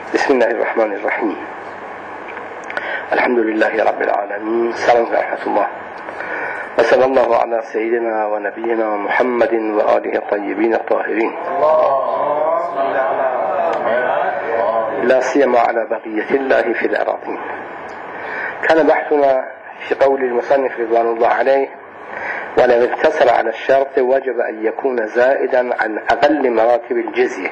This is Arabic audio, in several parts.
بسم الله الرحمن الرحيم. الحمد لله رب العالمين، سلام ورحمة الله، وصلى الله على سيدنا ونبينا محمد وآله الطيبين الطاهرين، لا سيما على بقية الله في الأراضين. كان بحثنا في قول المصنف رضوان الله عليه: ولو اقتصر على الشرط وجب أن يكون زائدا عن أقل مراتب الجزية.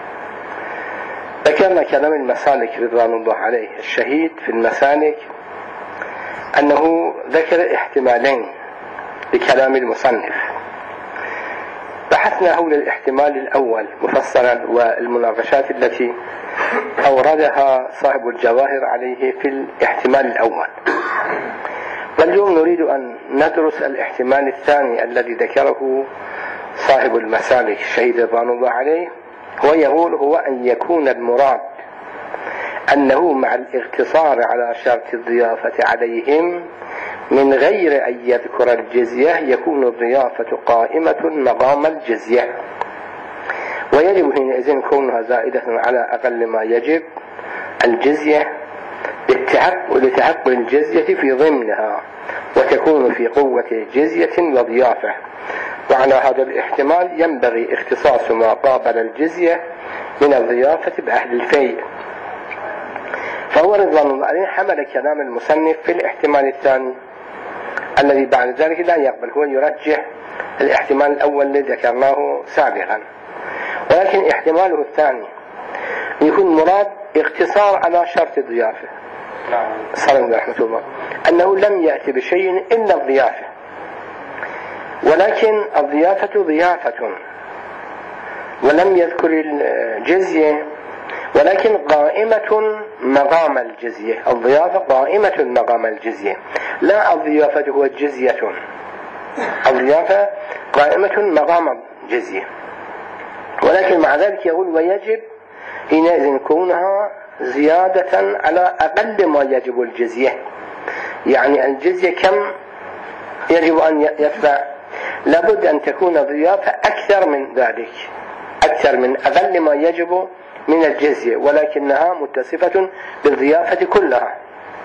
ذكرنا كلام المسالك رضوان الله عليه الشهيد في المسالك أنه ذكر احتمالين لكلام المصنف. بحثنا حول الاحتمال الأول مفصلا والمناقشات التي أوردها صاحب الجواهر عليه في الاحتمال الأول، واليوم نريد أن ندرس الاحتمال الثاني الذي ذكره صاحب المسالك الشهيد رضوان الله عليه. هو يقول هو أن يكون المراد أنه مع الاقتصار على شرط الضيافة عليهم من غير أن يذكر الجزية يكون الضيافة قائمة مقام الجزية، ويجب حينئذ كونها زائدة على أقل ما يجب الجزية لتحقق الجزية في ضمنها، وتكون في قوة جزية وضيافة. وعلى هذا الاحتمال ينبغي اختصاص ما قابل الجزية من الضيافة بأهل الفيء. فهو رضوان الله عليه حمل كلام المصنف في الاحتمال الثاني الذي بعد ذلك لا يقبل، هو يرجح الاحتمال الأول الذي ذكرناه سابقا، ولكن احتماله الثاني يكون مراد اقتصار على شرط الضيافة. صلى الله عليه وسلم أنه لم يأتي بشيء إلا الضيافة، ولكن الضيافة ضيافة، ولم يذكر الجزية، ولكن قائمة مقام الجزية. الضيافة قائمة مقام الجزية، لا الضيافة هو جزية، الضيافة قائمة مقام الجزية. ولكن مع ذلك يقول ويجب حينئذ كونها زيادة على أقل ما يجب الجزية. يعني الجزية كم يجب أن يدفع؟ لابد أن تكون ضيافة أكثر من ذلك، أكثر من أقل ما يجب من الجزية، ولكنها متصفة بالضيافة كلها.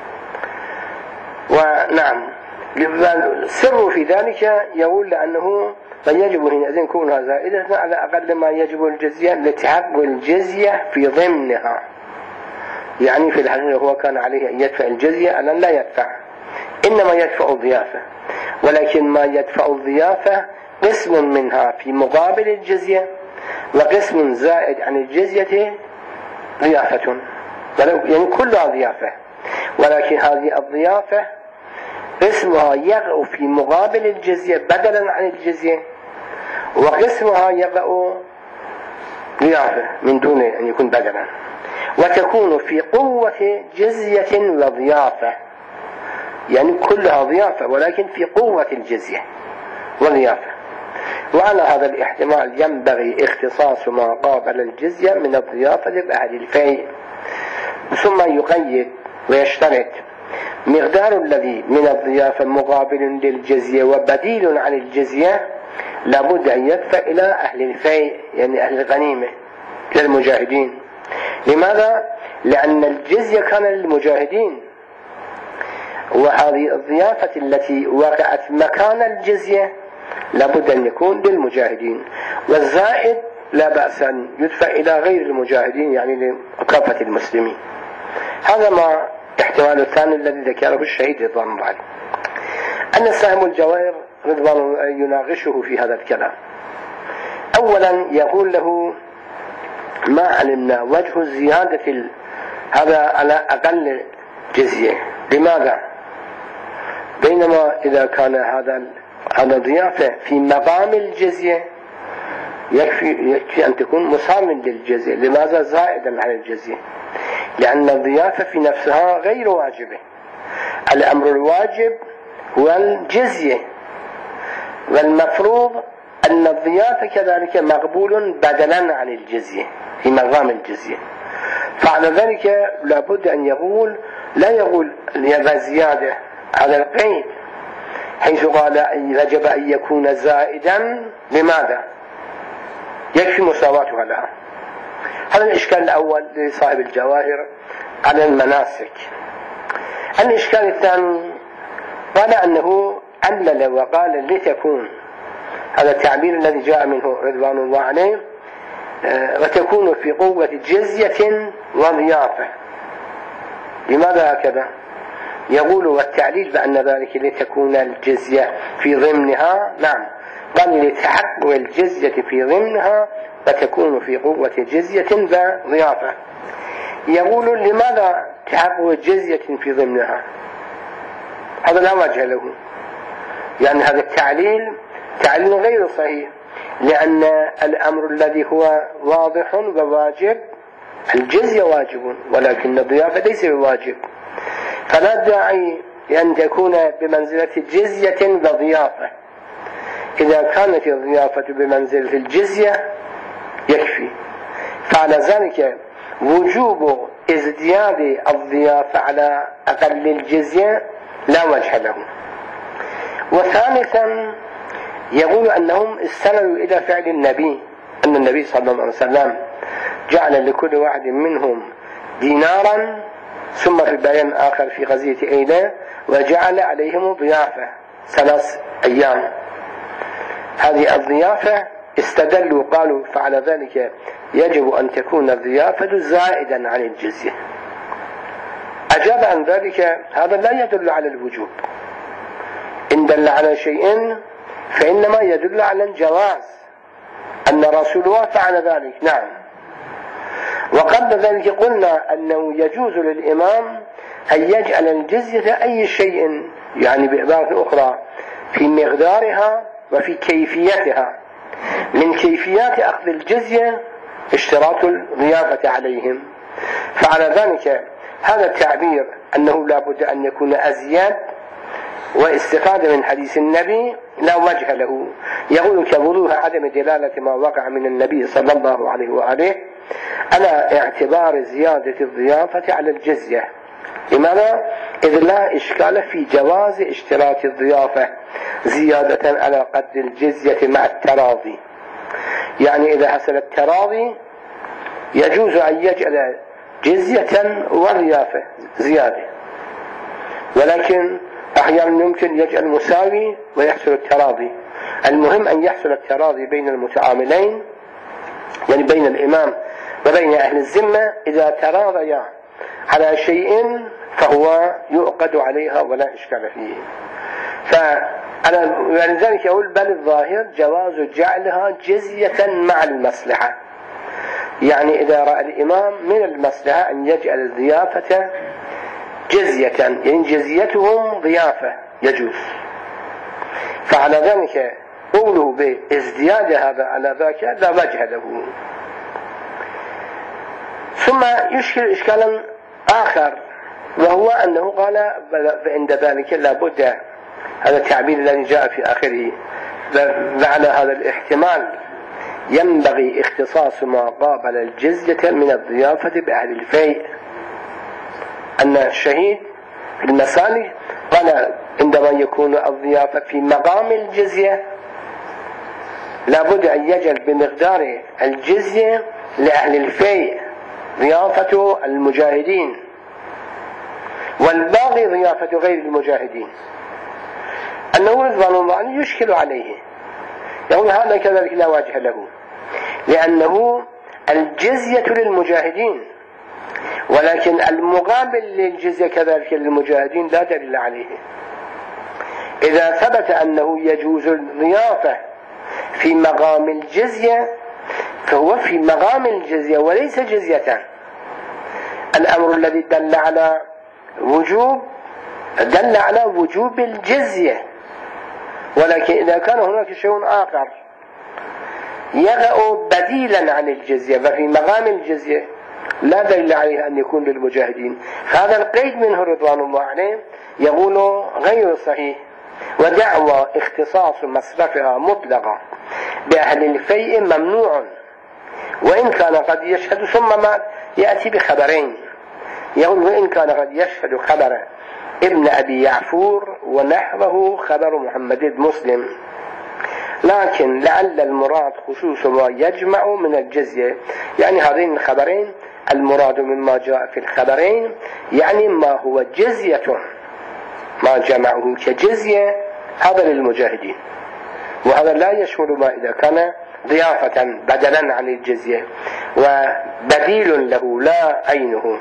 ونعم السر في ذلك يقول لأنه فيجب حينئذ كونها زائدة على أقل ما يجب الجزية لتحقق الجزية في ضمنها. يعني في الحقيقة هو كان عليه أن يدفع الجزية، الآن لا يدفع، إنما يدفع الضيافة، ولكن ما يدفع الضيافة قسم منها في مقابل الجزية، وقسم زائد عن الجزية ضيافة، يعني كلها ضيافة، ولكن هذه الضيافة قسمها يقع في مقابل الجزية بدلا عن الجزية، وقسمها يقع ضيافة من دون أن يكون بدلا، وتكون في قوة جزية وضيافة، يعني كلها ضيافة ولكن في قوة الجزية وضيافة. وعلى هذا الاحتمال ينبغي اختصاص ما قابل الجزية من الضيافة بأهل الفيء. ثم يقيد ويشترط مقدار الذي من الضيافة مقابل للجزية وبديل عن الجزية لابد أن يدفع إلى أهل الفيء، يعني أهل الغنيمة للمجاهدين. لماذا؟ لأن الجزية كان للمجاهدين، وهذه الضيافة التي وقعت مكان الجزية لابد أن يكون للمجاهدين، والزائد لا بأس أن يدفع إلى غير المجاهدين، يعني لكافة المسلمين. هذا ما احتمال الثاني الذي ذكره الشهيد رضوان الله عليه. أن صاحب الجواهر رضوان الله يناقشه في هذا الكلام. أولا يقول له ما علمنا وجه زيادة هذا على أقل جزية، لماذا؟ بينما إذا كان هذا ضيافة في مقام الجزية يكفي أن تكون مساوٍ للجزية، لماذا زائدا عن الجزية؟ لأن الضيافة في نفسها غير واجبة، الأمر الواجب هو الجزية، والمفروض أن الضيافة كذلك مقبول بدلا عن الجزية في مقام الجزية. فعلى ذلك لابد أن يقول، لا يقول يبقى زيادة على القيد، حيث قال يجب أن يكون زائدا. لماذا؟ يكفي مساواتها لها. هذا الإشكال الأول لصاحب الجواهر على المناسك. الإشكال الثاني قال أنه علل وقال لتكون، هذا التعبير الذي جاء منه رضوان الله عليه، وتكون في قوة جزية وضيافة. لماذا هكذا؟ يقول والتعليل بأن ذلك لتكون الجزية في ضمنها، نعم، قال لتحقق الجزية في ضمنها وتكون في قوة جزية وضيافة. يقول لماذا تحقق جزية في ضمنها؟ هذا لا وجه له، يعني هذا التعليل تعليل غير صحيح، لأن الأمر الذي هو واضح وواجب الجزية واجب، ولكن الضيافة ليس بواجب، فلا داعي لأن تكون بمنزلة جزية وضيافة. إذا كانت الضيافة بمنزلة الجزية يكفي، فعلى ذلك وجوب ازدياد الضيافة على أقل الجزية لا وجه له. وثالثا يقول أنهم استندوا إلى فعل النبي، أن النبي صلى الله عليه وسلم جعل لكل واحد منهم دينارا، ثم في بيان آخر في غزية أيلة وجعل عليهم ضيافة 3 أيام. هذه الضيافة استدلوا قالوا فعلى ذلك يجب أن تكون الضيافة زائدا عن الجزية. أجاب عن ذلك هذا لا يدل على الوجوب، إن دل على شيء فإنما يدل على الجواز، أن رسول الله فعل ذلك، نعم. وقبل ذلك قلنا أنه يجوز للإمام أن يجعل الجزية أي شيء، يعني بعبارة أخرى في مقدارها وفي كيفيتها. من كيفيات أخذ الجزية اشتراط الضيافة عليهم، فعلى ذلك هذا التعبير أنه لا بد أن يكون أزيد واستفادة من حديث النبي لا وجه له. يقول كوضوح عدم دلالة ما وقع من النبي صلى الله عليه وآله على اعتبار زيادة الضيافة على الجزية. لماذا؟ إذ لا إشكال في جواز اشتراط الضيافة زيادة على قد الجزية مع التراضي، يعني إذا حصل التراضي يجوز أن يجعل جزية وضيافة زيادة، ولكن أحيانا يمكن يجعل مساوي ويحصل التراضي. المهم أن يحصل التراضي بين المتعاملين، يعني بين الإمام وبين أهل الذمة. إذا تراضيا على شيء فهو يؤقد عليها ولا إشكال فيه. فلذلك يقول بل الظاهر جواز جعلها جزية مع المصلحة، يعني إذا رأى الإمام من المصلحة أن يجعل الضيافة جزية، يعني جزيتهم ضيافة يجوز. فعلى ذلك قوله بازدياد هذا على ذاك لا وجه له. ثم يشكل إشكالا آخر، وهو أنه قال عند ذلك لا بد، هذا التعبير الذي جاء في آخره، وعلى هذا الاحتمال ينبغي اختصاص ما قابل الجزية من الضيافة بأهل الفيء. أن الشهيد في المسالك قال عندما يكون الضيافة في مقام الجزية لابد أن يجعل بمقدار الجزية لأهل الفيء ضيافة المجاهدين، والباقي ضيافة غير المجاهدين. أنه رضوان الله عنه يشكل عليه، يقول هذا كذلك لا وجه له، لأنه الجزية للمجاهدين، ولكن المقابل للجزية كذلك للمجاهدين لا دليل عليه. إذا ثبت أنه يجوز الضيافة في مقام الجزية فهو في مقام الجزية وليس جزية. الأمر الذي دل على وجوب الجزية، ولكن إذا كان هناك شيء آخر يقع بديلا عن الجزية ففي مقام الجزية لا دليل عليه أن يكون للمجاهدين. هذا القيد منه رضوان الله عليه يقول غير صحيح، ودعوى اختصاص مصرفها مطلقا بأهل الفيء ممنوع، وإن كان قد يشهد، ثم ما يأتي بخبرين، يقول وإن كان قد يشهد خبر ابن أبي يعفور ونحوه خبر محمد بن مسلم لكن لعل المراد خصوص ما يجمع من الجزية، يعني هذين الخبرين المراد مما جاء في الخبرين يعني ما هو جزية، ما جمعه كجزية هذا للمجاهدين، وهذا لا يشمل ما إذا كان ضيافة بدلا عن الجزية وبديل له لا عينه.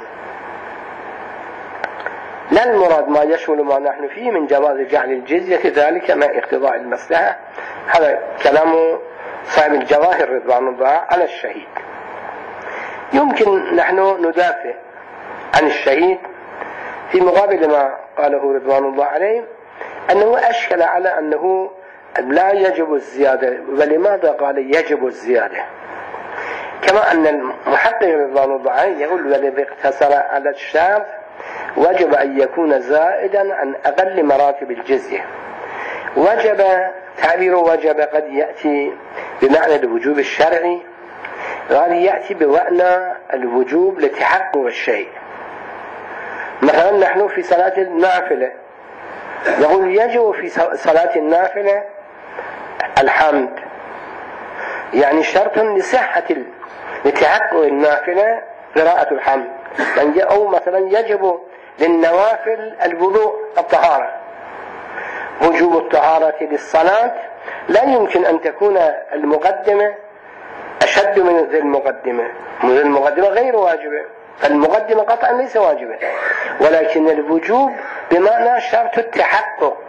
لا المراد ما يشمل ما نحن فيه من جواز جعل الجزية ذلك مع اقتضاء المصلحة. هذا كلام صاحب الجواهر رضوان الله على الشهيد. يمكن نحن ندافع عن الشهيد في مقابل ما قاله رضوان الله عليه أنه أشكل على أنه لا يجب الزيادة، ولماذا قال يجب الزيادة؟ كما أن المحقق رضوان الله عليه يقول والذي اقتصر على الشرط وجب أن يكون زائدا عن أقل مراتب الجزية. وجب، تعبير وجب قد يأتي بمعنى الوجوب الشرعي، قد يأتي بمعنى الوجوب لتحقق الشيء. مثلا نحن في صلاة النافلة نقول يجب في صلاة النافلة الحمد، يعني شرط لصحة لتحقق النافلة قراءة الحمد. أو مثلا يجب للنوافل الوضوء الطهارة، وجوب الطهارة للصلاة لا يمكن أن تكون المقدمة أشد من ذي المقدمة، ذي المقدمة غير واجبة، فالمقدمة قطعا ليس واجبة، ولكن الوجوب بمعنى شرط التحقق.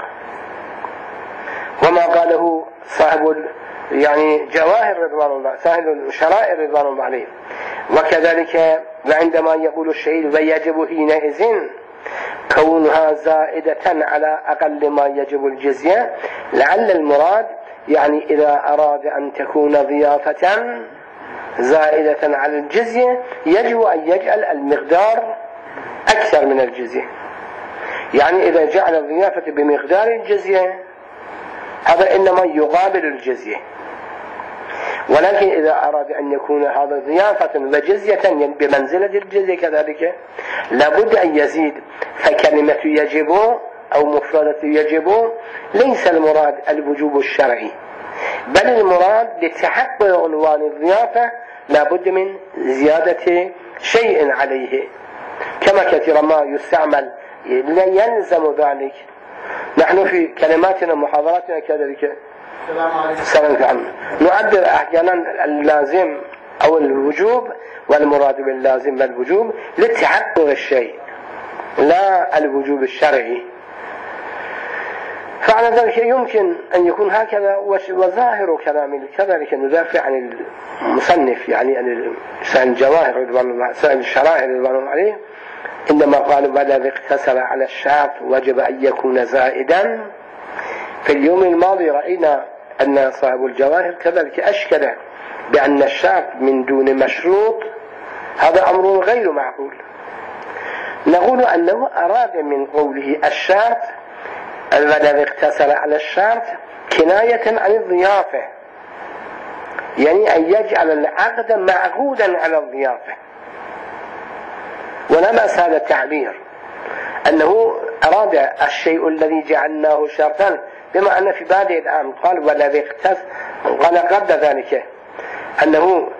وما قاله صاحب يعني جواهر رضوان الله، صاحب الشرائع رضوان الله عليه. وكذلك وعندما يقول الشهيد ويجب حينئذ كونها زائدة على أقل ما يجب الجزية، لعل المراد يعني إذا أراد أن تكون ضيافة زائدة على الجزية يجب أن يجعل المقدار أكثر من الجزية، يعني إذا جعل الضيافة بمقدار الجزية هذا إنما يقابل الجزية. ولكن إذا أراد أن يكون هذا ضيافة وجزية بمنزلة الجزية كذلك لابد أن يزيد. فكلمة يجب أو مفردة يجب ليس المراد الوجوب الشرعي، بل المراد لتحقق عنوان الضيافة لابد من زيادة شيء عليه، كما كثيرا ما يستعمل لا يلزم ذلك. نحن في كلماتنا ومحاضراتنا كذلك السلام عليكم نعبر أحيانا اللازم أو الوجوب والمراد باللازم والوجوب لتحقق الشيء لا الوجوب الشرعي. فعلى ذلك يمكن أن يكون هكذا. وظاهر كلام كذلك ندافع عن المصنف يعني عن الجواهر رضوان الله سائل الشرائع رضوان الله عليه، إنما قالوا والذي اقتصر على الشرط وجب أن يكون زائدا. في اليوم الماضي رأينا أن صاحب الجواهر كذلك أشكل بأن الشرط من دون مشروط هذا أمر غير معقول. نقول أنه أراد من قوله الشرط الذي اقتصر على الشرط كناية عن الضيافة، يعني أن يجعل العقد معقودا على الضيافة. ولمس هذا التعبير أنه أراد الشيء الذي جعلناه شرطا، بما أن في بادئ الآن قال والذي اقتصر، قال قبل ذلك أنه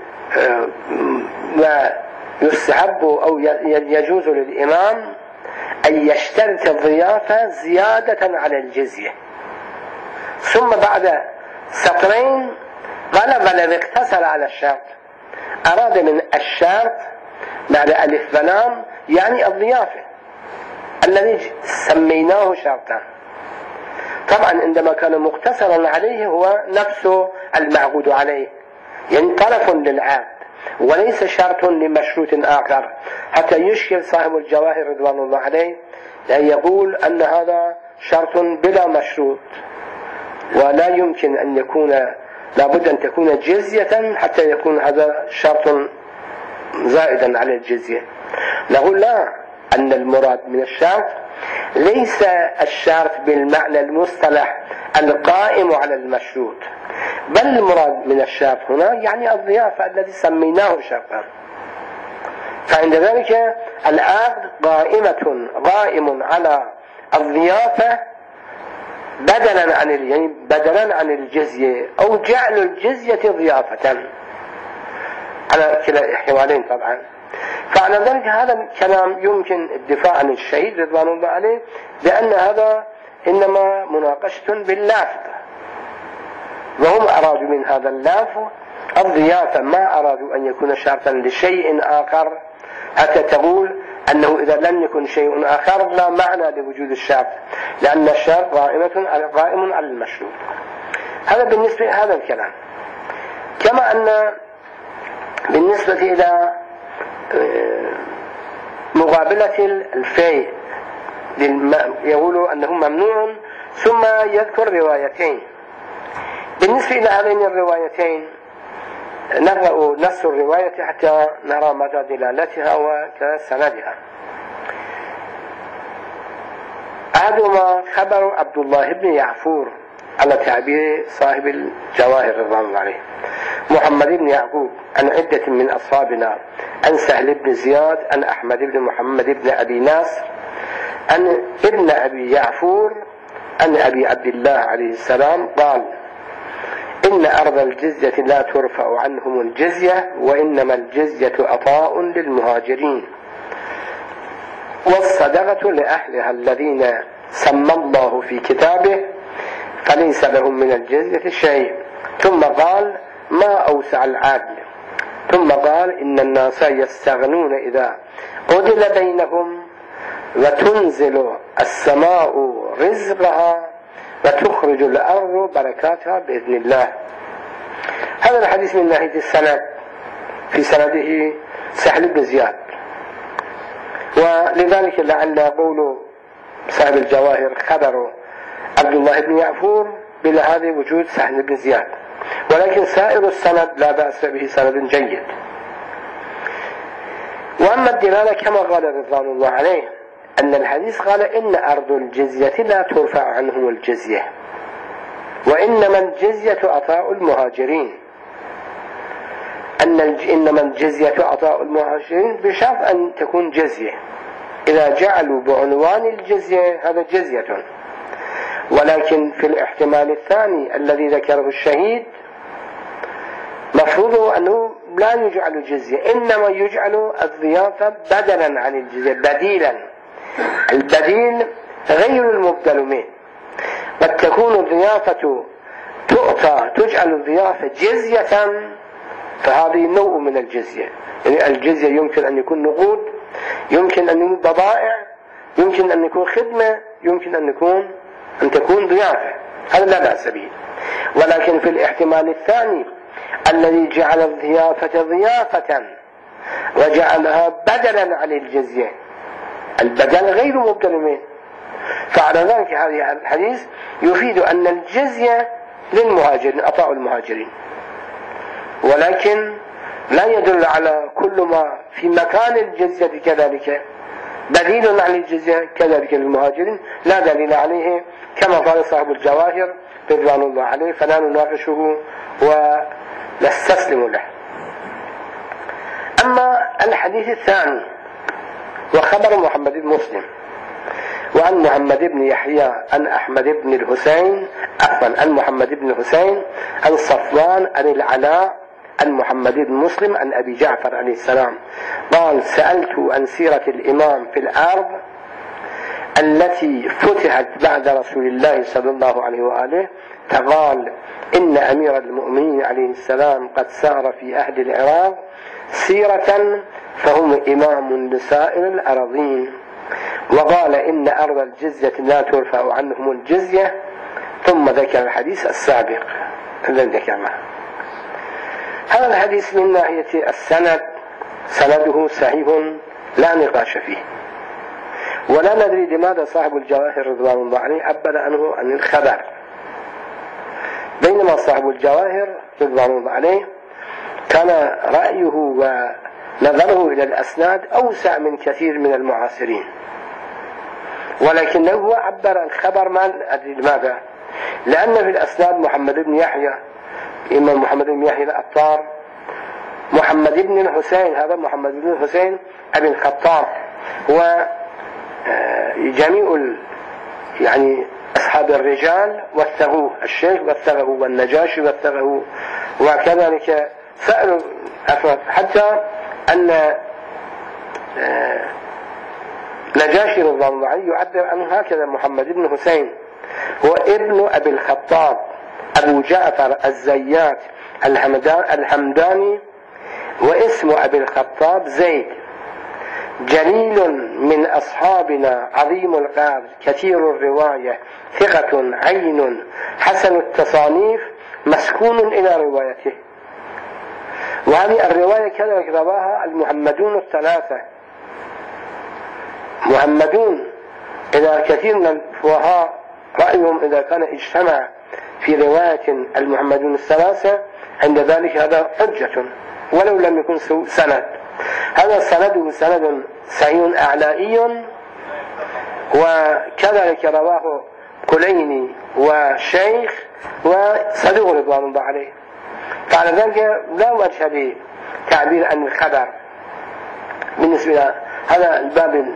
يستحب أو يجوز للإمام أن يشترط الضيافة زيادة على الجزية، ثم بعد سطرين قال والذي اقتصر على الشرط، أراد من الشرط بعد ألف ولام يعني الضيافة الذي سميناه شرطا. طبعا عندما كان مقتصرا عليه هو نفسه المعقود عليه، يعني طرف للعقد وليس شرط لمشروط آخر، حتى يشكل صاحب الجواهر رضوان الله عليه يقول أن هذا شرط بلا مشروط، ولا يمكن أن يكون، لابد أن تكون جزية حتى يكون هذا شرط زائدا على الجزية. نقول لا، أن المراد من الشرط ليس الشرط بالمعنى المصطلح القائم على المشروط، بل المراد من الشرط هنا يعني الضيافة الذي سميناه شرطا. فعند ذلك العقد قائم على الضيافة بدلا عن الجزية، أو جعل الجزية ضيافة، على كلا الاحتمالين طبعا. فعلى ذلك هذا الكلام يمكن الدفاع عن الشهيد رضوان الله عليه بأن هذا إنما مناقشة باللافظ، وهم أرادوا من هذا اللافظ الضيافة، ما أرادوا أن يكون شرطا لشيء آخر، حتى تقول أنه إذا لم يكن شيء آخر لا معنى لوجود الشرط، لأن الشرط قائم على المشروط. هذا بالنسبة لهذا الكلام. كما أن بالنسبة إلى مقابلة الفيء يقولوا أنه ممنوع، ثم يذكر روايتين. بالنسبة إلى هذين الروايتين نقرأ نص الرواية حتى نرى مدى دلالتها وسندها. أحدهما خبر عبد الله بن يعفور على تعبير صاحب الجواهر رضوان الله عليه، محمد بن يعقوب عن عدة من أصحابنا، عن سهل بن زياد، عن أحمد بن محمد بن أبي ناصر، عن ابن أبي يعفور، عن أبي عبد الله عليه السلام قال: إن أرض الجزية لا ترفع عنهم الجزية، وإنما الجزية عطاء للمهاجرين، والصدقة لأهلها الذين سمى الله في كتابه، فليس لهم من الجزية شيء. ثم قال: ما أوسع العدل. ثم قال: إن الناس يستغنون إذا عدل بينهم، وتنزل السماء رزقها، وتخرج الأرض بركاتها بإذن الله. هذا الحديث من ناحية السند، في سنده سهل بن زياد، ولذلك لعل يقول صاحب الجواهر خبر عبد الله بن يعفور بلا هذا وجود سهل بن زياد، ولكن سائر السند لا بأس به، سند جيد. وأما الدلالة كما قال رضوان الله عليه أن الحديث قال: إن أرض الجزية لا ترفع عنهم الجزية، وإنما الجزية عطاء المهاجرين. إنما الجزية عطاء المهاجرين بشرط أن تكون جزية. إذا جعلوا بعنوان الجزية هذا جزية، ولكن في الاحتمال الثاني الذي ذكره الشهيد مفروضه أنه لا يجعل جزية، إنما يجعل الضيافة بدلا عن الجزية، بديلا. البديل غير المبدل منه. قد تكون الضيافة تجعل الضيافة جزية، فهذه نوع من الجزية. يعني الجزية يمكن أن يكون نقود، يمكن أن يكون بضائع، يمكن أن يكون خدمة، يمكن أن تكون ضيافة، هذا لا بأس به. ولكن في الاحتمال الثاني الذي جعل الضيافة ضيافة وجعلها بدلا عن الجزية، البدل غير مبدل منه، فعلى ذلك هذا الحديث يفيد أن الجزية للمهاجرين، عطاء المهاجرين، ولكن لا يدل على كل ما في مكان الجزية كذلك بديل عن الجزية كذلك للمهاجرين، لا دليل عليه، كما قال صاحب الجواهر رضوان الله عليه، فلا نناقشه ونستسلم له. أما الحديث الثاني وخبر محمد بن مسلم وعن محمد بن يحيى عن أحمد بن الحسين عن محمد بن الحسين عن صفوان عن العلاء عن محمد بن مسلم عن أبي جعفر عليه السلام قال: سألت عن سيرة الإمام في الأرض التي فتحت بعد رسول الله صلى الله عليه وآله، فقال: إن أمير المؤمنين عليه السلام قد سار في أهل العراق سيرة فهم إمام لسائر الأراضين. وقال: إن أرض الجزية لا ترفع عنهم الجزية. ثم ذكر الحديث السابق الذي ذكرناه. هذا الحديث من ناحية السند سنده صحيح لا نقاش فيه، ولا ندري لماذا صاحب الجواهر رضوان الله عليه عبر عنه عن الخبر، بينما صاحب الجواهر رضوان الله عليه كان رأيه ونظره إلى الأسناد أوسع من كثير من المعاصرين، ولكنه هو عبر الخبر ما أدري لماذا، لأن في الأسناد محمد بن يحيى، إمام محمد بن يحيى العطار، محمد بن الحسين، هذا محمد بن الحسين أبي الخطاب، وجميع يعني أصحاب الرجال وثغوه، الشيخ وثغه والنجاشي وثغه، وكذلك سائر الأفراد، حتى أن نجاشي رضوان الله عليه يعبر عنه هكذا: محمد بن حسين هو ابن أبي الخطاب أبو جعفر الزيات الحمداني، واسم أبي الخطاب زيد، جليل من أصحابنا، عظيم القدر، كثير الرواية، ثقة، عين، حسن التصانيف، مسكون إلى روايته. وهذه الرواية كذلك رواها المحمدون الثلاثة. محمدون إذا كثير من الفقهاء رأيهم إذا كان اجتمع في رواية المحمدون الثلاثة عند ذلك هذا حجة ولو لم يكن سند. هذا سنده سند صحيح أعلائي، وكذلك رواه كليني وشيخ وصدوق رضوان الله عليه. فعلى ذلك لا وجه لتعبير عن الخبر. بالنسبة إلى هذا الباب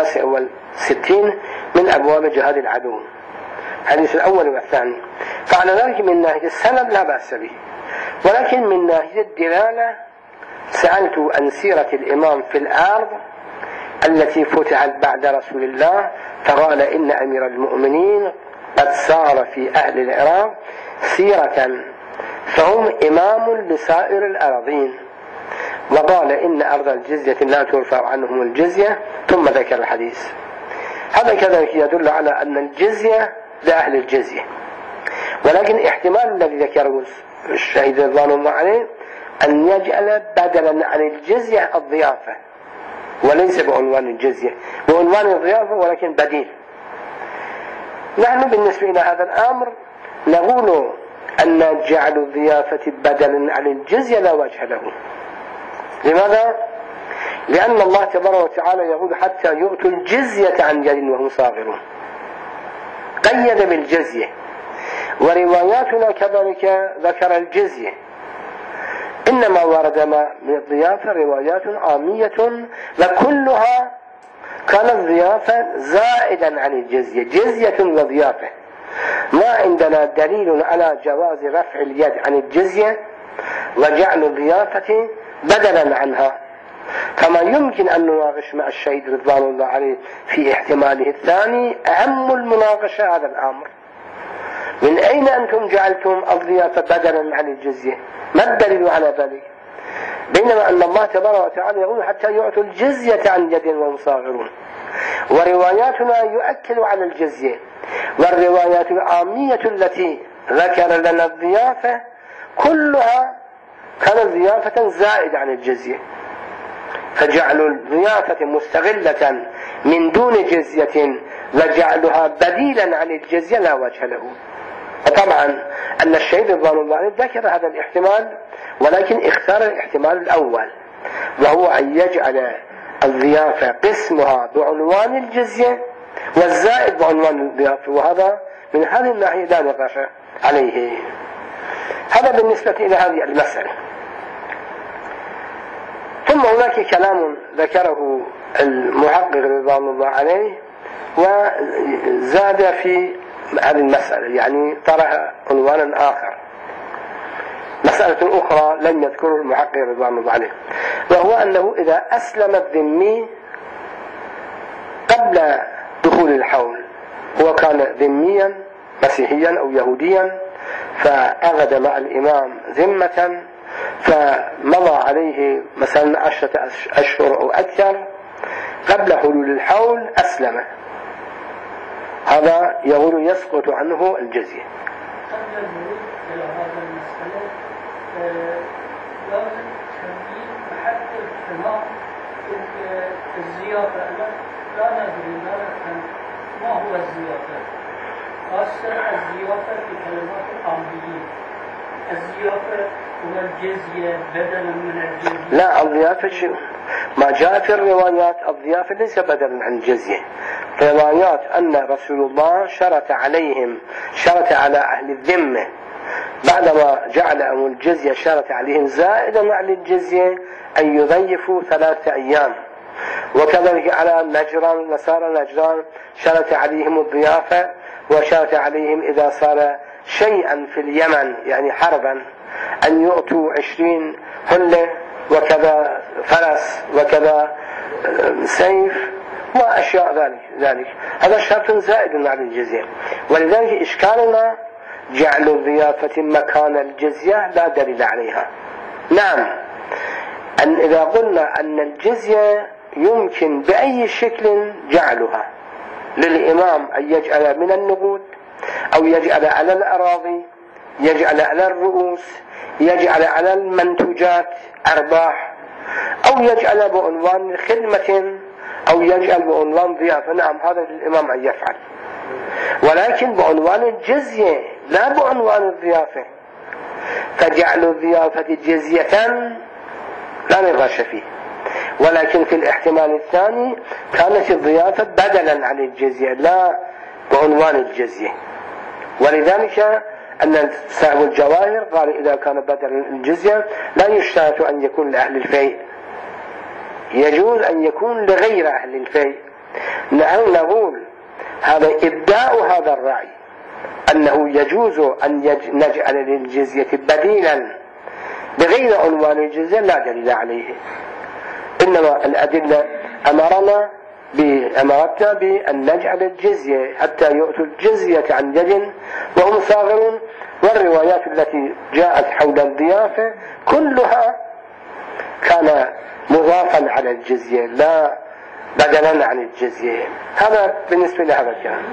69 من أبواب جهاد العدو، الحديث الأول والثاني. فعلى ذلك من ناحية السند لا بأس به، ولكن من ناحية الدلالة سألت عن سيرة الإمام في الأرض التي فتحت بعد رسول الله، فقال إن أمير المؤمنين قد سار في أهل العراق سيرة فهم إمام لسائر الأراضين، وقال إن أرض الجزية لا ترفع عنهم الجزية، ثم ذكر الحديث. هذا كذلك يدل على أن الجزية لأهل الجزية، ولكن احتمال الذي ذكره الشهيد رضوان الله عليه أن يجعل بدلا عن الجزية الضيافة، وليس بعنوان الجزية، بعنوان الضيافة ولكن بديل. نحن بالنسبة إلى هذا الأمر نقول أن جعل الضيافة بدلا عن الجزية لا وجه له. لماذا؟ لأن الله تبارك وتعالى يقول حتى يؤتوا الجزية عن يد وهم صاغرون، قيد بالجزية. ورواياتنا كذلك ذكر الجزية، إنما ورد من الضيافة روايات عامية، وكلها كانت ضيافة زائدا عن الجزية، جزية وضيافة. ما عندنا دليل على جواز رفع اليد عن الجزية وجعل الضيافة بدلا عنها، كما يمكن أن نناقش مع الشهيد رضوان الله عليه في احتماله الثاني أهم المناقشة هذا الأمر: من أين أنتم جعلتم الضيافة بدلا عن الجزية؟ ما الدليل على ذلك؟ بينما أن الله تبارك وتعالى يقول حتى يعطوا الجزية عن يد وهم صاغرون. ورواياتنا يؤكد على الجزية، والروايات العامية التي ذكر لنا الضيافة كلها كانت ضيافة زائدة عن الجزية، فجعلوا الضيافة مستغلة من دون جزية وجعلها بديلا عن الجزية لا وجه له. وطبعا أن الشهيد رضوان الله عليه ذكر هذا الاحتمال، ولكن اختار الاحتمال الأول، وهو أن يجعل الضيافة قسمها بعنوان الجزية والزائد بعنوان الضيافة، وهذا من هذه الناحية لا نقاش عليه. هذا بالنسبة إلى هذه المسألة. ثم هناك كلام ذكره المحقق رضوان الله عليه وزاد في هذه المسألة، يعني طرح عنوانا آخر، مسألة أخرى لم يذكره المحقق رضوان الله عليه، وهو أنه إذا أسلم الذمي قبل دخول الحول، هو كان ذميا مسيحيا أو يهوديا فأخذ مع الإمام ذمة فمضى عليه مثلا 10 أشهر أو أكثر قبل حلول الحول أسلم، هذا يقول يسقط عنه الجزية. قبل الورود إلى هذا المسألة لازم تبين محل الاجتماع الزيافة. لا ندري ما هو الزيافة، خاصة الزيافة في كلمات العاميين. الزيافة هو الجزية بدلا من الجزية. لا، الضيافة شيء ما جاء في الروايات، الضيافة ليس بدلا عن الجزية. روايات أن رسول الله شرط على أهل الذمة بعدما جعلهم الجزية، شرط عليهم زائدا عن الجزية أن يضيفوا 3 أيام. وكذلك على نجران، نصارى نجران، شرط عليهم الضيافة وشرط عليهم إذا صار شيئا في اليمن يعني حربا أن يؤتوا 20 حلة وكذا فرس وكذا سيف وأشياء ذلك هذا شرط زائد على الجزية. ولذلك إشكالنا جعل الضيافة مكان الجزية لا دليل عليها. نعم، أن إذا قلنا أن الجزية يمكن بأي شكل جعلها للإمام أن يجعل من النقود أو يجعل على الأراضي، يجعل على الرؤوس، يجعل على المنتوجات أرباح، أو يجعل بعنوان خدمة، أو يجعل بعنوان ضيافة. نعم، هذا للإمام أن يفعل، ولكن بعنوان الجزية لا بعنوان الضيافة. فجعل الضيافة جزية لا نقاش فيه، ولكن في الاحتمال الثاني كانت الضيافة بدلا عن الجزية لا بعنوان الجزية. ولذلك أن صاحب الجواهر قال إذا كان بدلا الجزية لا يشترط أن يكون لأهل الفيء، يجوز أن يكون لغير أهل الفيء. نحن نقول هذا إبداء هذا الرأي أنه يجوز أن نجعل للجزية بديلا بغير عنوان الجزية لا دليل عليه. إنما الأدلة أمرتنا بأن نجعل الجزية حتى يؤتوا الجزية عن يد وهم صاغرون. والروايات التي جاءت حول الضيافة كلها كان مضافا على الجزية لا بدلا عن الجزية. هذا بالنسبة لهذا الكلام.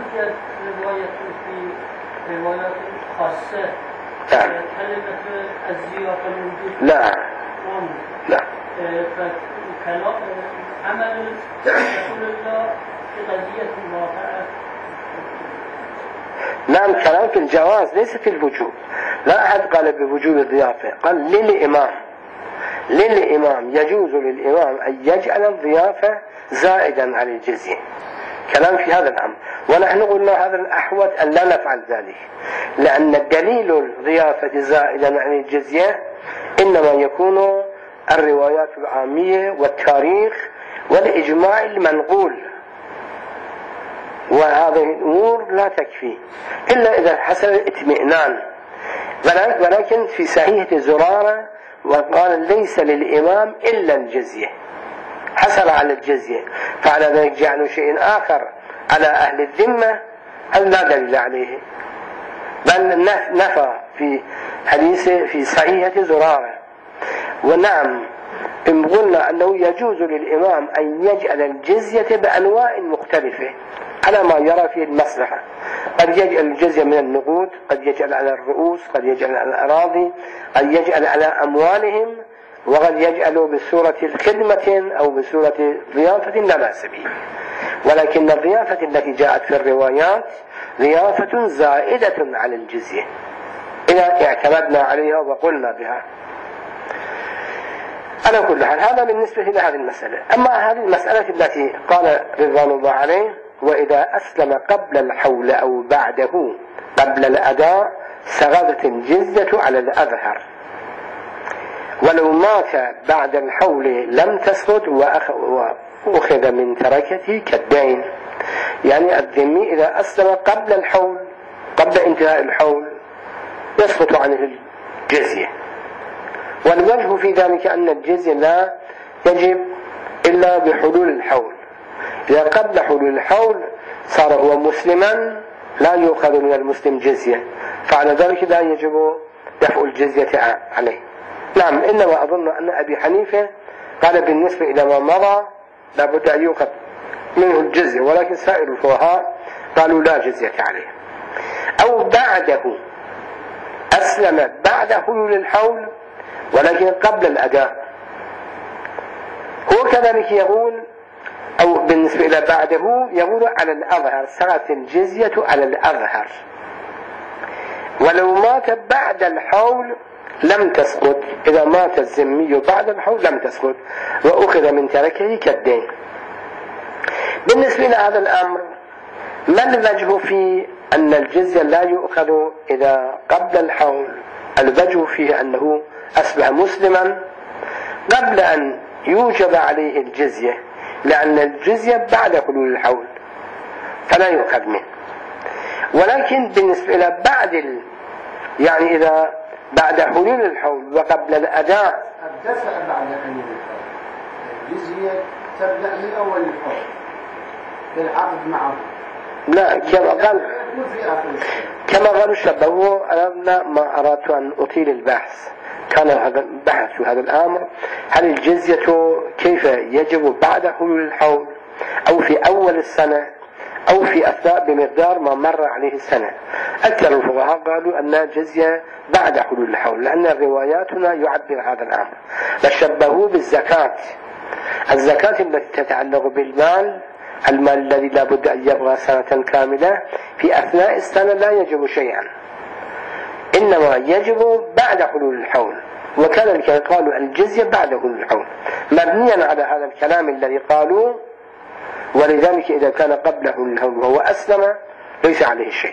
روايات خاصة كلمة الزيافة موجود؟ لا لا. فكلام عمل رسول الله في قضية الواقعة. نعم، كلام في الجواز ليس في الوجوب. لا أحد قال بوجوب الضيافة، قال للإمام يجوز للإمام أن يجعل الضيافة زائدا على الجزية. كلام في هذا الأمر، ونحن قلنا هذا الأحوط أن لا نفعل ذلك، لأن دليل الضيافة زائدا عن الجزية إنما يكون الروايات العامية والتاريخ والإجماع المنقول، وهذه الأمور لا تكفي إلا إذا حصل الاطمئنان. ولكن في صحيحة زرارة وقال ليس للإمام إلا الجزية، حصل على الجزية، فعلى ذلك جعلوا شيء آخر على أهل الذمة أو لا دليل عليه، بل نفى في حديثه في صحيحة زرارة. ونعم، إن قلنا أنه يجوز للإمام أن يجعل الجزية بأنواع مختلفة على ما يرى فيه المصلحة. قد يجعل الجزية من النقود، قد يجعل على الرؤوس، قد يجعل على الأراضي، قد يجعل على أموالهم، وقد يجعله بصورة الخدمة أو بصورة ضيافة لا بأس به. ولكن الضيافة التي جاءت في الروايات ضيافة زائدة على الجزية إذا اعتمدنا عليها وقلنا بها. على كل حال هذا بالنسبة لهذه المسألة. أما هذه المسألة التي قال رضوان الله عليه وإذا أسلم قبل الحول أو بعده قبل الأداء سقطت الجزية على الأظهر، ولو مات بعد الحول لم تسقط وأخذ من تركته كالدين. يعني الذمي إذا أسلم قبل الحول قبل انتهاء الحول يسقط عنه الجزية. والوجه في ذلك أن الجزية لا يجب إلا بحلول الحول. إذا قبل حلول الحول صار هو مسلما لا يؤخذ من المسلم جزية، فعلى ذلك لا يجب دفع الجزية عليه. نعم، إنما أظن أن أبي حنيفة قال بالنسبة إلى ما مضى لابد أن يؤخذ منه الجزية، ولكن سائر الفقهاء قالوا لا جزية عليه. أو بعده أسلم بعد حلول الحول ولكن قبل الأداء، هو كذلك يقول، أو بالنسبة إلى بعده يقول على الأظهر سقطت الجزية على الأظهر، ولو مات بعد الحول لم تسقط. إذا مات الذمي بعد الحول لم تسقط وأخذ من تركه كالدين. بالنسبة إلى هذا الأمر ما الوجه في أن الجزية لا يؤخذ إذا قبل الحول؟ الوجه فيه أنه أصبح مسلما قبل أن يوجب عليه الجزية، لأن الجزية بعد حلول الحول فلا يؤخذ منه. ولكن بالنسبة إلى بعد يعني إذا بعد حلول الحول وقبل الأداء الدفع بعد حلول الحول، الجزية تبدأ من أول الحول بالعقد معه. لا كما قال الشباب. أنا ما أردت أن أطيل البحث، كان هذا البحث في هذا الأمر، هل الجزية كيف يجب بعد حلول الحول أو في أول السنة أو في أثناء بمقدار ما مر عليه السنة. أكثر الفقهاء قالوا أن الجزية بعد حلول الحول، لأن الروايات هنا يعبر هذا الأمر. فشبهوه بالزكاة، الزكاة التي تتعلق بالمال، المال الذي لا بد أن يبقى سنة كاملة، في أثناء السنة لا يجب شيئا، إنما يجب بعد حلول الحول. وكذلك قالوا الجزية بعد حلول الحول، مبنيا على هذا الكلام الذي قالوا. ولذلك إذا كان قبل حلول الحول وهو أسلم ليس عليه شيء.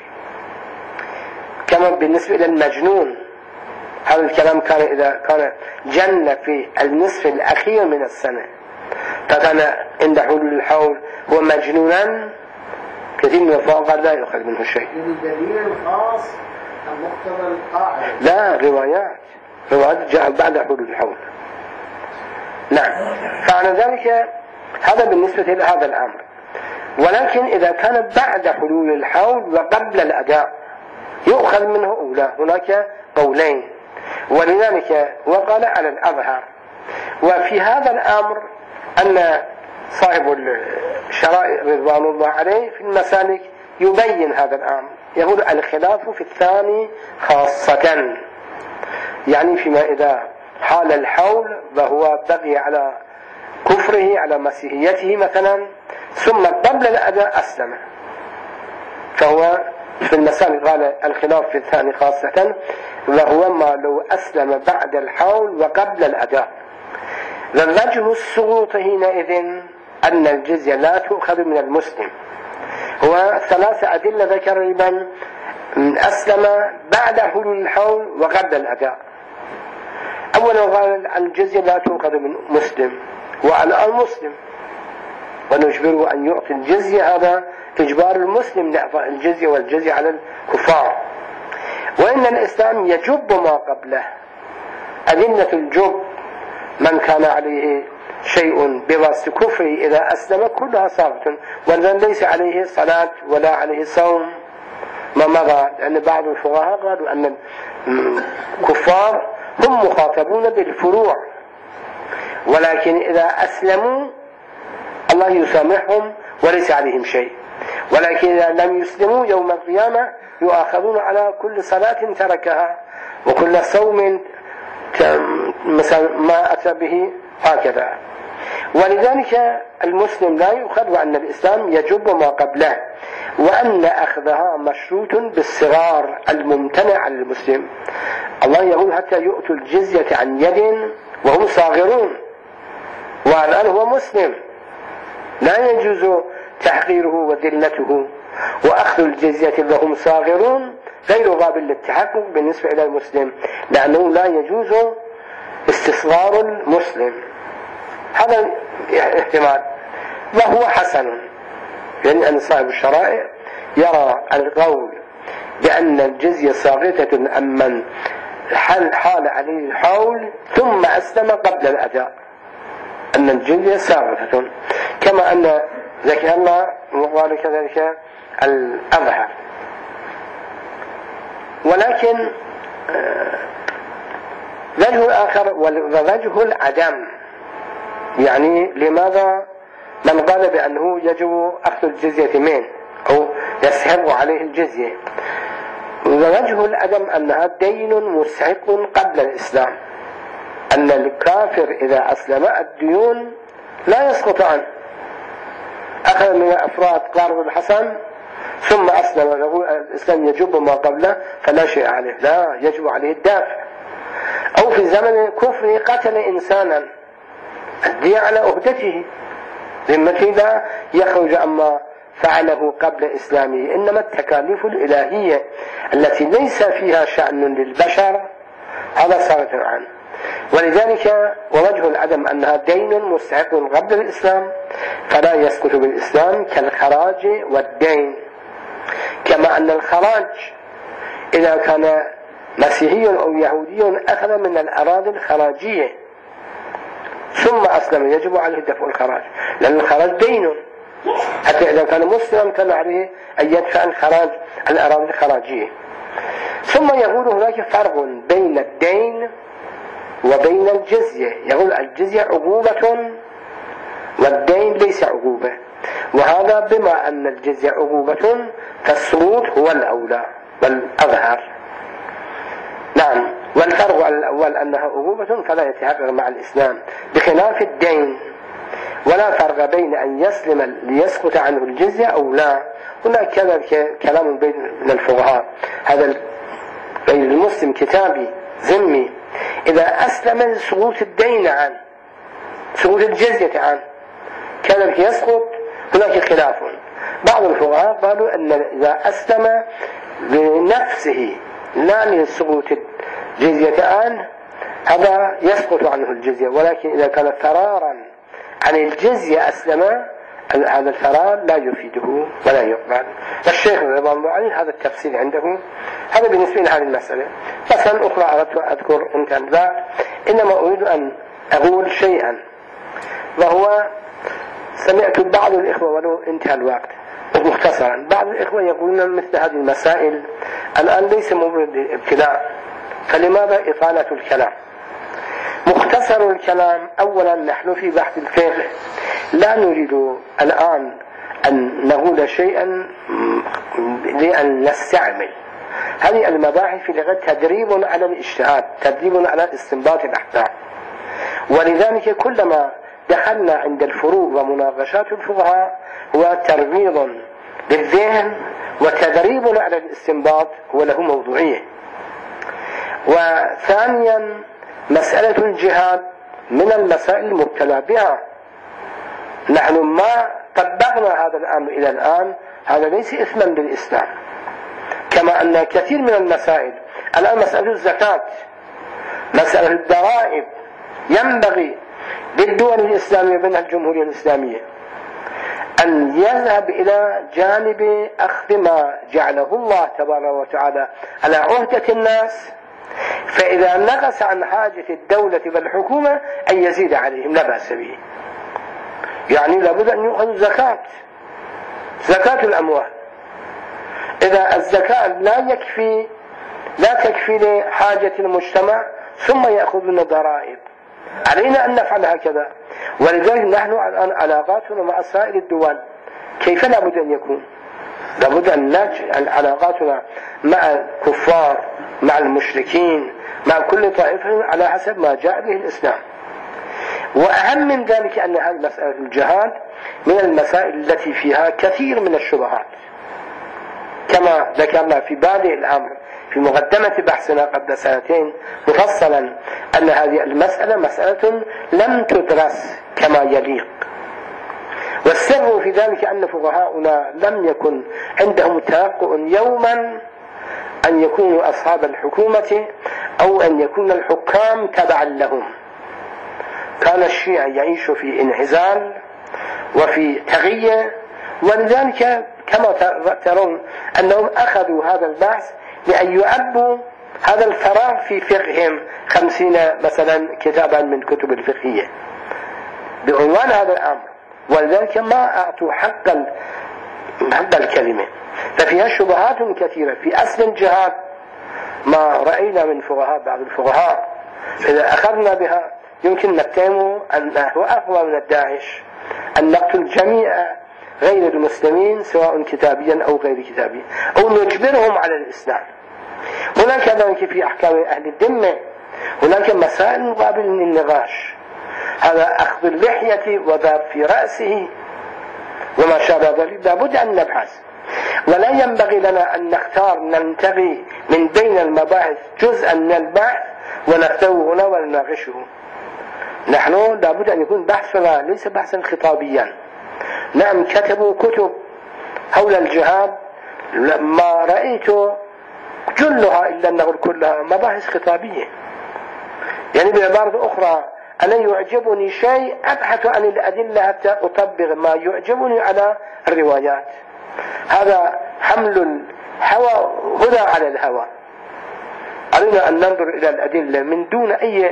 كما بالنسبة إلى المجنون، هذا الكلام كان إذا كان جن في النصف الأخير من السنة فكان عند حلول الحول هو مجنونا، كثير من الفقهاء لا يؤخذ منه شيء. دليل خاص مقتضى القاعدة. لا، روايات جاء بعد حلول الحول. نعم. فعلى ذلك هذا بالنسبة لهذا الأمر. ولكن إذا كان بعد حلول الحول وقبل الأداء يؤخذ منه أولى. هناك قولين، ولذلك وقال على الأظهر. وفي هذا الأمر أن صاحب الشرائع رضوان الله عليه في المسالك يبين هذا الأمر، يقول الخلاف في الثاني خاصة، يعني فيما إذا حال الحول وهو بقي على كفره على مسيحيته مثلا ثم قبل الأداء أسلم، فهو في المسالك قال الخلاف في الثاني خاصة، وهو ما لو أسلم بعد الحول وقبل الأداء. ووجه السقوط حينئذ أن الجزية لا تؤخذ من المسلم. هو ثلاثة أدلة ذكر لمن أسلم بعد حلول الحول وقبل الأداء. أولا قال الجزية لا تؤخذ من مسلم، والآن مسلم ونجبره أن يعطي الجزية، هذا إجبار المسلم لإعطاء الجزية، والجزية على الكفار. وإن الإسلام يجب ما قبله، أدلة الجب من كان عليه شيء بواسطة كفره إذا أسلم كلها ثابتة، وإذن ليس عليه صلاة ولا عليه صوم ما مضى، لأن بعض الفقهاء قالوا أن الكفار هم مخاطبون بالفروع، ولكن إذا أسلموا الله يسامحهم وليس عليهم شيء. ولكن إذا لم يسلموا يوم القيامة يؤاخذون على كل صلاة تركها وكل صوم مثلا ما أتى به هكذا. ولذلك المسلم لا يؤخذ، وأن الإسلام يجب ما قبله، وأن أخذها مشروط بالصغار الممتنع على المسلم. الله يقول حتى يؤتوا الجزية عن يد وهم صاغرون، والآن هو مسلم لا يجوز تحقيره وذلته، وأخذ الجزية وهم صاغرون غير قابل للتحقق بالنسبة إلى المسلم، لأنه لا يجوز استصغار المسلم. هذا احتمال، وهو حسن، يعني أن صاحب الشرائع يرى القول بأن الجزية ساقطة أمن حال عليه الحول ثم أسلم قبل الأداء، أن الجزية ساقطة، كما أن ذكرنا وقال كذلك الأظهر. ولكن وجه الآخر ووجه العدم، يعني لماذا من قال بأنه يجب أخذ الجزية منه أو يسحب عليه الجزية؟ ووجه العدم أنها دين مستحق قبل الإسلام، أن الكافر إذا أسلم الديون لا يسقط عنه. أخذ من الأفراد قرض الحسن ثم أسلم، يقول الإسلام يجب ما قبله فلا شيء عليه، لا، يجب عليه الدافع. أو في زمن كفره قتل إنسانا الدية على أهدته، ذمته لا يخرج عما فعله قبل إسلامه، إنما التكاليف الإلهية التي ليس فيها شأن للبشر هذا صارت عنه. ولذلك ووجه العدم أنها دين مستحق قبل الإسلام فلا يسقط بالإسلام كالخراج والدين، كما أن الخراج إذا كان مسيحي أو يهودي أخذ من الأراضي الخراجية ثم أسلم يجب عليه دفع الخراج، لأن الخراج دين، حتى إذا كان مسلما كان عليه أن يدفع الخراج الأراضي الخراجية. ثم يقول هناك فرق بين الدين وبين الجزية، يقول الجزية عقوبة والدين ليس عقوبة، وهذا بما أن الجزية عقوبة فالسقوط هو الأولى والأظهر. نعم، والفرق على الأول أنها عقوبة فلا يتحقق مع الإسلام بخلاف الدين، ولا فرق بين أن يسلم ليسقط عنه الجزية أو لا. هناك كلام بين الفقهاء، هذا المسلم كتابي ذمي إذا أسلم سقوط الدين عنه سقوط الجزية عنه كذلك يسقط، هناك خلاف. بعض الفقهاء قالوا أن إذا أسلم لنفسه لا لسقوط الجزية عنه هذا يسقط عنه الجزية، ولكن إذا كان فرارا عن الجزية أسلم هذا الفرار لا يفيده ولا يقبل. الشيخ رضوان الله عليه هذا التفصيل عنده. هذا بالنسبة لهذه المسألة. مثلا أخرى أردت أذكر انتهى الباب، إنما أريد أن أقول شيئا، وهو سمعت بعض الإخوة ولو انتهى الوقت مختصرا، بعض الإخوة يقولون مثل هذه المسائل الآن ليس مورد الابتلاء، فلماذا إطالة الكلام؟ مختصر الكلام، أولا نحن في بحث الفقه لا نريد الآن أن نقول شيئا لأن نستعمل هذه المباحث في اللغة تدريب على الاجتهاد، تدريب على استنباط الأحكام، ولذلك كلما دخلنا عند الفروع ومناقشات الفقهاء هو ترويض للذهن وتدريب على الاستنباط، هو له موضوعية. وثانيا مسألة الجهاد من المسائل المبتلى بها، نحن ما طبقنا هذا الأمر إلى الآن، هذا ليس إثما للإسلام، كما أن كثير من المسائل الآن مسألة الزكاة، مسألة الضرائب، ينبغي للدول الإسلامية منها الجمهورية الإسلامية أن يذهب إلى جانب أخذ ما جعله الله تبارك وتعالى على عهدة الناس، فإذا نقص عن حاجة الدولة والحكومة أن يزيد عليهم لا بأس به. يعني لابد أن يؤخذ زكاة الأموال، إذا الزكاة لا تكفي لحاجة المجتمع ثم يأخذون ضرائب، علينا أن نفعل هكذا. ولذلك نحن الآن علاقاتنا مع سائر الدول كيف لابد أن يكون؟ لابد أن نجعل علاقاتنا مع الكفار مع المشركين مع كل طائفة على حسب ما جاء به الإسلام. وأهم من ذلك أن هذه مسألة الجهاد من المسائل التي فيها كثير من الشبهات، كما ذكرنا في بادئ الأمر في مقدمة بحثنا قبل سنتين مفصلا أن هذه المسألة مسألة لم تدرس كما يليق. والسر في ذلك أن فقهاؤنا لم يكن عندهم توقع يوما أن يكونوا أصحاب الحكومة أو أن يكون الحكام تبعا لهم. كان الشيعة يعيش في انعزال وفي تغيير، ولذلك كما ترون أنهم أخذوا هذا البحث لأن يعبوا هذا الفراغ في فقههم 50 مثلا كتابا من كتب الفقهية بعنوان هذا الأمر، ولذلك ما أعطوا حق الكلمة. ففيها شبهات كثيرة في أصل الجهاد ما رأينا من فقهاء بعض الفقهاء إذا أخذنا بها يمكن نتهم أنه أقوى من الداعش، أن نقتل جميع غير المسلمين سواء كتابيا أو غير كتابي أو نجبرهم على الإسلام. هناك كذلك في أحكام أهل الذمة هناك مسائل قابلة للنقاش، هذا أخذ اللحية وضرب في رأسه وما شابه ذلك لابد أن نبحث، ولا ينبغي لنا أن نختار ننتغي من بين المباحث جزءا من البحث ونفتوه هنا ونناقشه. نحن لابد أن يكون بحثنا ليس بحثا خطابيا. نعم كتبوا كتب حول الجهاد ما رأيت جلها إلا أنه كلها مباحث خطابية، يعني بعبارة أخرى أنا يعجبني شيء أبحث عن الأدلة حتى أطبق ما يعجبني على الروايات، هذا حمل الهوى هدى على الهوى. علينا أن ننظر إلى الأدلة من دون أي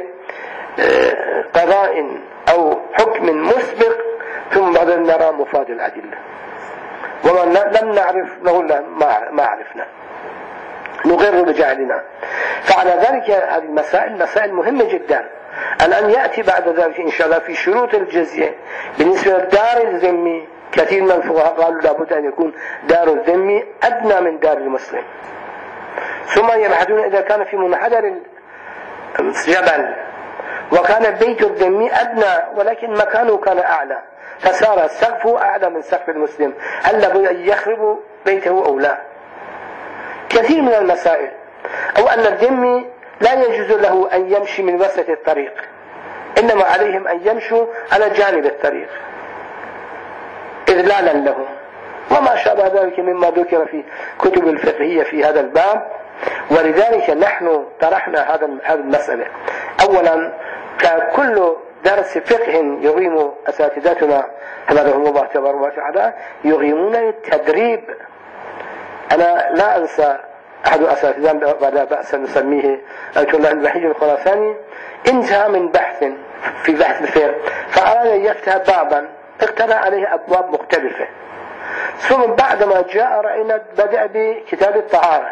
قضاء أو حكم مسبق، ثم بعدين نرى مفاد الأدلة، وما لم نعرف نقول ما عرفنا، نغر بجهلنا. فعلى ذلك هذه المسائل مسائل مهمة جدا. الآن يأتي بعد ذلك إن شاء الله في شروط الجزية بالنسبة للدار الذمي. كثير من الفقهاء قالوا لابد أن يكون دار الذمي أدنى من دار المسلم، ثم يبحثون إذا كان في منحدر الجبل وكان بيت الذمي أدنى ولكن مكانه كان أعلى، فصار سقفه أعلى من سقف المسلم، هل لابد أن يخرب بيته أو لا؟ كثير من المسائل. أو أن الذمي لا يجوز له أن يمشي من وسط الطريق، إنما عليهم أن يمشوا على جانب الطريق إذلالا لهم، وما شابه ذلك مما ذكر في كتب الفقهية في هذا الباب. ولذلك نحن طرحنا هذه المسألة. أولا ككل درس فقه يقيم أساتذتنا حفظهم الله تبارك وتعالى يقيمون التدريب. أنا لا أنسى أحد أساتذتنا ولا بأس نسميه آية الله الوحيد الخراساني، انتهى من بحث في بحث الفقه فأراد أن يفتح بابا اقترح عليه أبواب مختلفة، ثم بعدما جاء رأينا بدأ بكتاب الطهارة.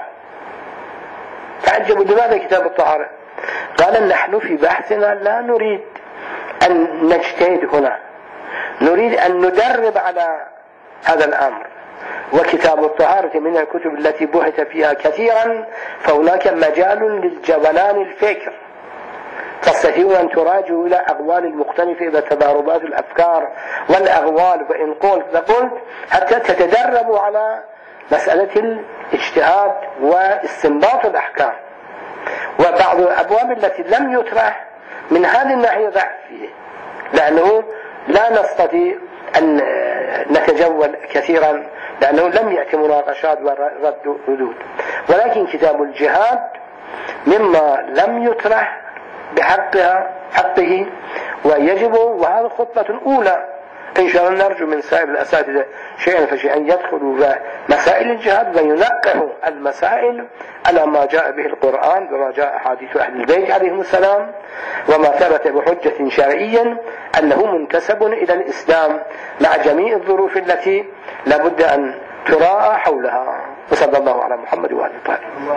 تعجبوا لماذا كتاب الطهارة؟ قال نحن في بحثنا لا نريد أن نجتهد هنا، نريد أن ندرب على هذا الأمر، وكتاب الطهارة من الكتب التي بحث فيها كثيرا، فهناك مجال للجولان الفكر، تستطيعون أن تراجعوا إلى أقوال المختلفة إلى تضاربات الأفكار والأقوال، وإن قلت حتى تتدربوا على مسألة الاجتهاد واستنباط الأحكام. وبعض الأبواب التي لم يطرح من هذه الناحية ضعف فيه، لأنه لا نستطيع أن نتجول كثيرا لأنه لم يأتي مناقشات ورد ردود. ولكن كتاب الجهاد مما لم يطرح حقه ويجب، وهذه خطبة أولى إن شاء الله. نرجو من سائر الأساتذة شيئا فشيئا يدخلوا في مسائل الجهاد وينقحوا المسائل على ما جاء به القرآن وما جاء حديث أهل البيت عليهم السلام، وما ثبت بحجة شرعيا أنه منتسب إلى الإسلام مع جميع الظروف التي لابد أن تراعى حولها. وصلى الله على محمد وآله وصحبه.